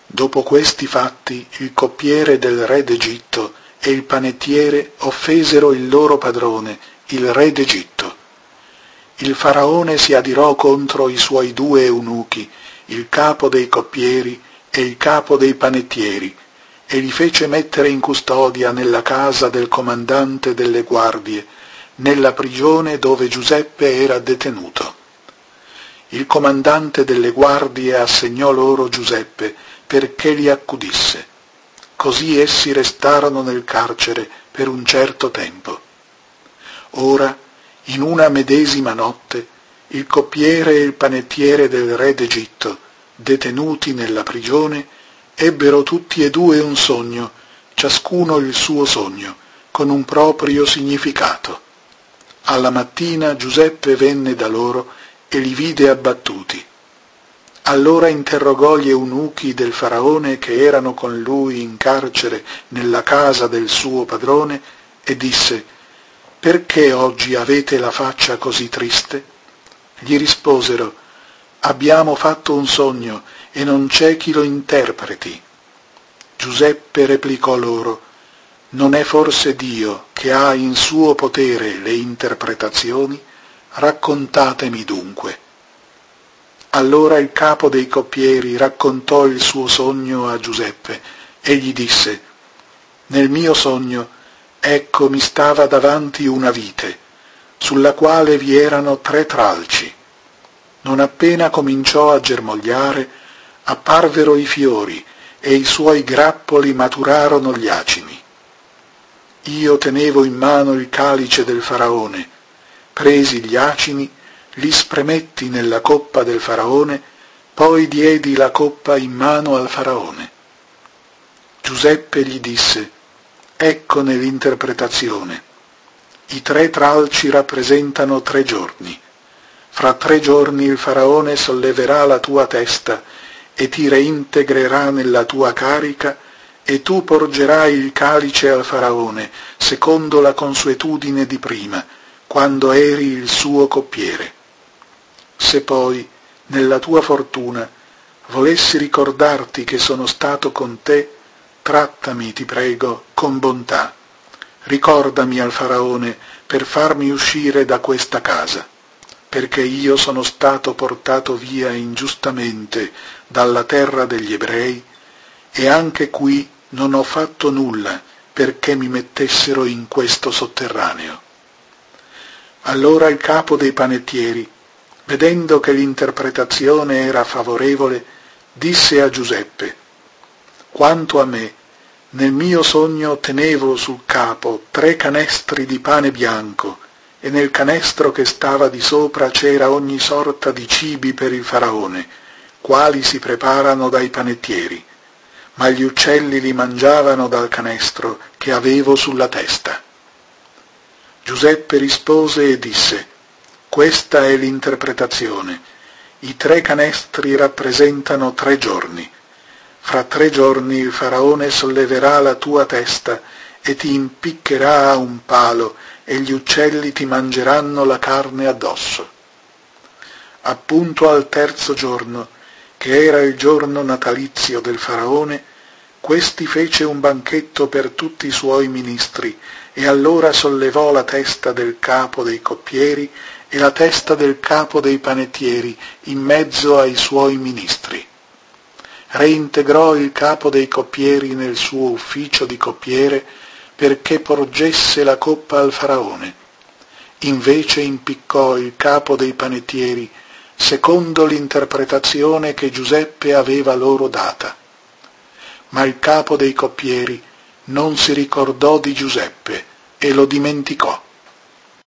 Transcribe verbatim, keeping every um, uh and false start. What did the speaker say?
Dopo questi fatti, il coppiere del re d'Egitto e il panettiere offesero il loro padrone, il re d'Egitto. Il faraone si adirò contro i suoi due eunuchi, il capo dei coppieri e il capo dei panettieri, e li fece mettere in custodia nella casa del comandante delle guardie, nella prigione dove Giuseppe era detenuto. Il comandante delle guardie assegnò loro Giuseppe perché li accudisse. Così essi restarono nel carcere per un certo tempo. Ora, in una medesima notte, il coppiere e il panettiere del re d'Egitto, detenuti nella prigione, ebbero tutti e due un sogno, ciascuno il suo sogno, con un proprio significato. Alla mattina Giuseppe venne da loro e li vide abbattuti. Allora interrogò gli eunuchi del faraone che erano con lui in carcere nella casa del suo padrone e disse: «Perché oggi avete la faccia così triste?» Gli risposero: «Abbiamo fatto un sogno e non c'è chi lo interpreti». Giuseppe replicò loro: «Non è forse Dio che ha in suo potere le interpretazioni? Raccontatemi dunque». Allora il capo dei coppieri raccontò il suo sogno a Giuseppe e gli disse: «Nel mio sogno, ecco, mi stava davanti una vite, sulla quale vi erano tre tralci. Non appena cominciò a germogliare, apparvero i fiori e i suoi grappoli maturarono gli acini. Io tenevo in mano il calice del faraone, presi gli acini, li spremetti nella coppa del faraone, poi diedi la coppa in mano al faraone». Giuseppe gli disse: «Eccone l'interpretazione. I tre tralci rappresentano tre giorni. Fra tre giorni il faraone solleverà la tua testa e ti reintegrerà nella tua carica, e tu porgerai il calice al faraone, secondo la consuetudine di prima, quando eri il suo coppiere. Se poi, nella tua fortuna, volessi ricordarti che sono stato con te, trattami, ti prego, con bontà. Ricordami al faraone per farmi uscire da questa casa, perché io sono stato portato via ingiustamente dalla terra degli ebrei, e anche qui non ho fatto nulla perché mi mettessero in questo sotterraneo». Allora il capo dei panettieri, vedendo che l'interpretazione era favorevole, disse a Giuseppe: «Quanto a me, nel mio sogno tenevo sul capo tre canestri di pane bianco, e nel canestro che stava di sopra c'era ogni sorta di cibi per il faraone, quali si preparano dai panettieri, ma gli uccelli li mangiavano dal canestro che avevo sulla testa». Giuseppe rispose e disse: «Questa è l'interpretazione. I tre canestri rappresentano tre giorni. Fra tre giorni il faraone solleverà la tua testa e ti impiccherà a un palo, e gli uccelli ti mangeranno la carne addosso. Appunto al terzo giorno, che era il giorno natalizio del faraone, questi fece un banchetto per tutti i suoi ministri, e allora sollevò la testa del capo dei coppieri e la testa del capo dei panettieri in mezzo ai suoi ministri. Reintegrò il capo dei coppieri nel suo ufficio di coppiere perché porgesse la coppa al faraone. Invece impiccò il capo dei panettieri secondo l'interpretazione che Giuseppe aveva loro data. Ma il capo dei coppieri non si ricordò di Giuseppe e lo dimenticò.